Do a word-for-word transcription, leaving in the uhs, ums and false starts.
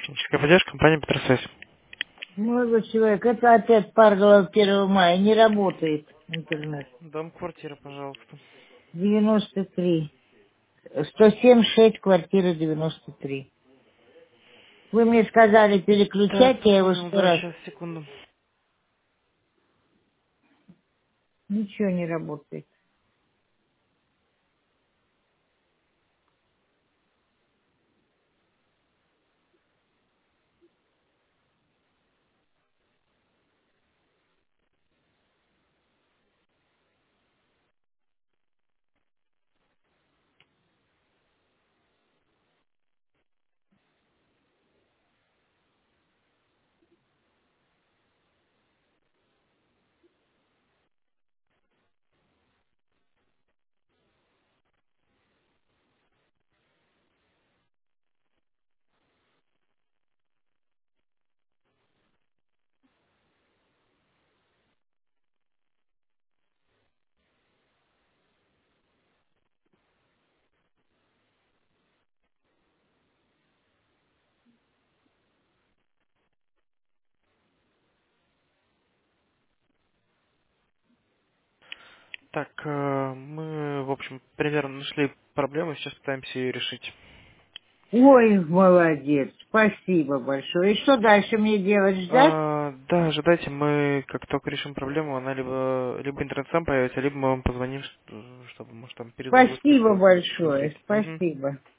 Техническая поддержка, компания Петросвязь. Молодой человек, это опять Парголов первого мая, не работает интернет. Дом, квартира, пожалуйста. девяносто три. сто семьдесят шесть, квартира девяносто три. Вы мне сказали Так, переключать, я его понял, сто да, раз. сейчас, секунду. Ничего не работает. Так, э, мы, в общем, примерно нашли проблему, сейчас пытаемся ее решить. Ой, молодец, спасибо большое. И что дальше мне делать, ждать? А, да, ожидайте, мы как только решим проблему, она либо, либо интернет сам появится, либо мы вам позвоним, что- чтобы, может, там перезвук Спасибо какой-то большое, включить. Мгм. спасибо.